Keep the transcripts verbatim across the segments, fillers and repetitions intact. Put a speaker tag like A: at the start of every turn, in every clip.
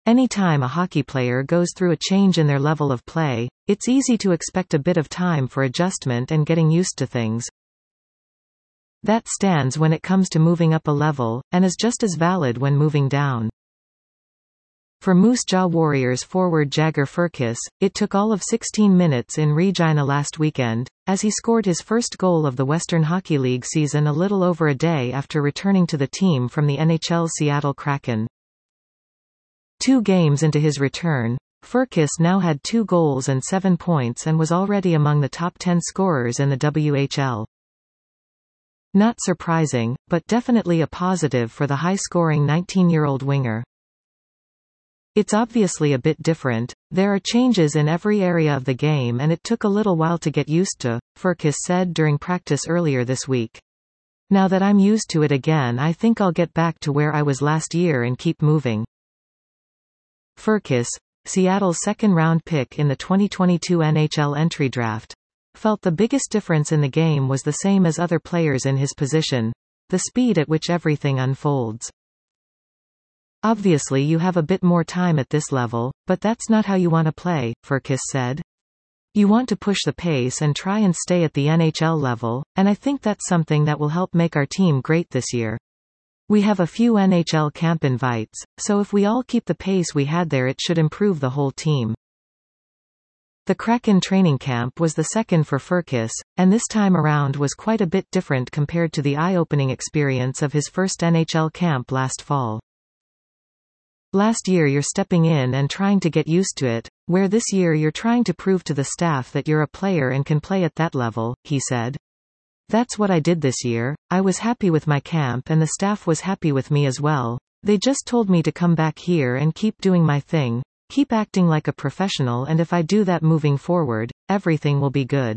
A: Anytime a hockey player goes through a change in their level of play, it's easy to expect a bit of time for adjustment and getting used to things. That stands when it comes to moving up a level, and is just as valid when moving down. For Moose Jaw Warriors forward Jagger Firkus, it took all of sixteen minutes in Regina last weekend, as he scored his first goal of the Western Hockey League season a little over a day after returning to the team from the N H L's Seattle Kraken. Two games into his return, Firkus now had two goals and seven points and was already among the top ten scorers in the W H L. Not surprising, but definitely a positive for the high-scoring nineteen-year-old winger. It's obviously a bit different. There are changes in every area of the game and it took a little while to get used to, Firkus said during practice earlier this week. Now that I'm used to it again, I think I'll get back to where I was last year and keep moving. Firkus, Seattle's second-round pick in the twenty twenty-two N H L entry draft, felt the biggest difference in the game was the same as other players in his position: the speed at which everything unfolds. Obviously you have a bit more time at this level, but that's not how you want to play, Firkus said. You want to push the pace and try and stay at the N H L level, and I think that's something that will help make our team great this year. We have a few N H L camp invites, so if we all keep the pace we had there it should improve the whole team. The Kraken training camp was the second for Firkus, and this time around was quite a bit different compared to the eye-opening experience of his first N H L camp last fall. Last year you're stepping in and trying to get used to it, where this year you're trying to prove to the staff that you're a player and can play at that level, he said. That's what I did this year. I was happy with my camp and the staff was happy with me as well. They just told me to come back here and keep doing my thing, keep acting like a professional, and if I do that moving forward, everything will be good.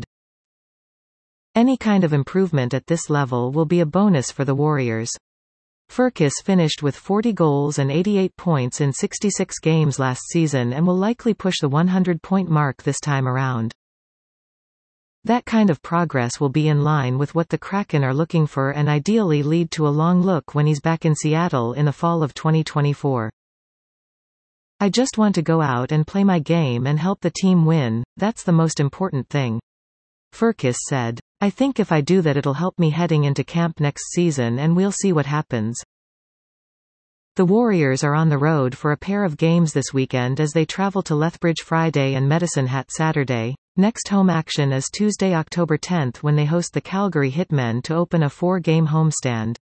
A: Any kind of improvement at this level will be a bonus for the Warriors. Firkus finished with forty goals and eighty-eight points in sixty-six games last season and will likely push the one hundred point mark this time around. That kind of progress will be in line with what the Kraken are looking for and ideally lead to a long look when he's back in Seattle in the fall of twenty twenty-four. I just want to go out and play my game and help the team win, that's the most important thing, Firkus said. I think if I do that it'll help me heading into camp next season and we'll see what happens. The Warriors are on the road for a pair of games this weekend as they travel to Lethbridge Friday and Medicine Hat Saturday. Next home action is Tuesday, October tenth when they host the Calgary Hitmen to open a four-game homestand.